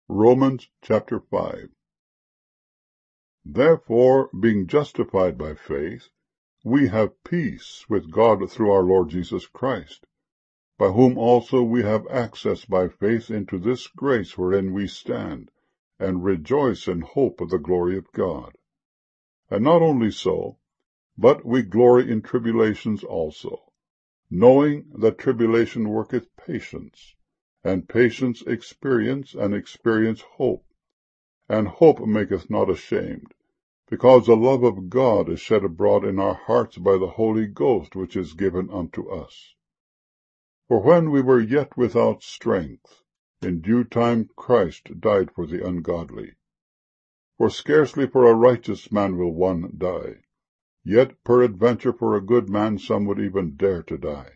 Romans chapter 5. Therefore, being justified by faith, we have peace with God through our Lord Jesus Christ, by whom also we have access by faith into this grace wherein we stand, and rejoice in hope of the glory of God. And not only so, but we glory in tribulations also, knowing that tribulation worketh patience, and patience experience, and experience hope. And hope maketh not ashamed, because the love of God is shed abroad in our hearts by the Holy Ghost which is given unto us. For when we were yet without strength, in due time Christ died for the ungodly. For scarcely for a righteous man will one die, yet peradventure for a good man some would even dare to die.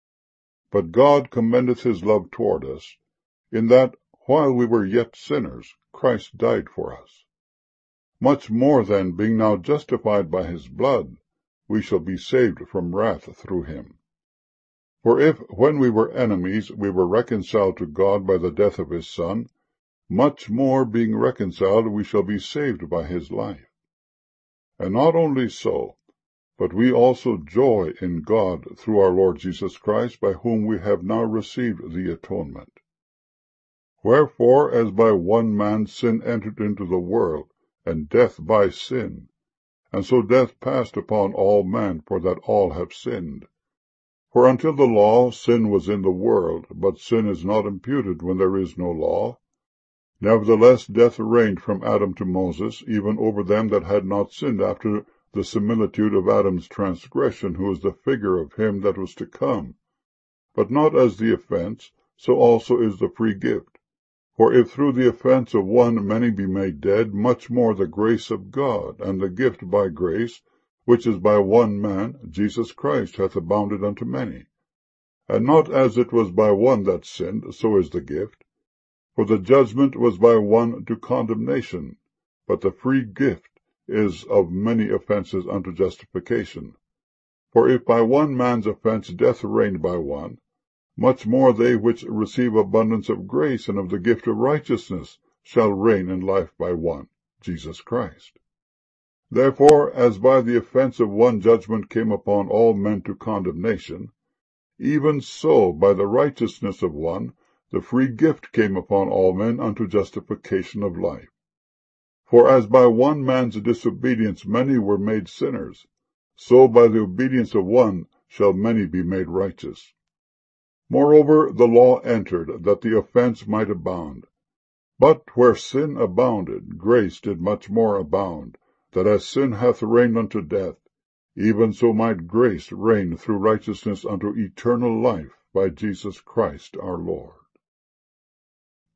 But God commendeth his love toward us, in that, while we were yet sinners, Christ died for us. Much more then, being now justified by his blood, we shall be saved from wrath through him. For if, when we were enemies, we were reconciled to God by the death of his Son, much more, being reconciled, we shall be saved by his life. And not only so, but we also joy in God through our Lord Jesus Christ, by whom we have now received the atonement. Wherefore, as by one man sin entered into the world, and death by sin, and so death passed upon all men, for that all have sinned. For until the law, sin was in the world, but sin is not imputed when there is no law. Nevertheless death reigned from Adam to Moses, even over them that had not sinned, after the similitude of Adam's transgression, who is the figure of him that was to come. But not as the offense, so also is the free gift. For if through the offense of one many be made dead, much more the grace of God, and the gift by grace, which is by one man, Jesus Christ, hath abounded unto many. And not as it was by one that sinned, so is the gift. For the judgment was by one to condemnation, but the free gift is of many offenses unto justification. For if by one man's offense death reigned by one, much more they which receive abundance of grace and of the gift of righteousness shall reign in life by one, Jesus Christ. Therefore, as by the offense of one judgment came upon all men to condemnation, even so by the righteousness of one the free gift came upon all men unto justification of life. For as by one man's disobedience many were made sinners, so by the obedience of one shall many be made righteous. Moreover, the law entered, that the offense might abound. But where sin abounded, grace did much more abound, that as sin hath reigned unto death, even so might grace reign through righteousness unto eternal life by Jesus Christ our Lord.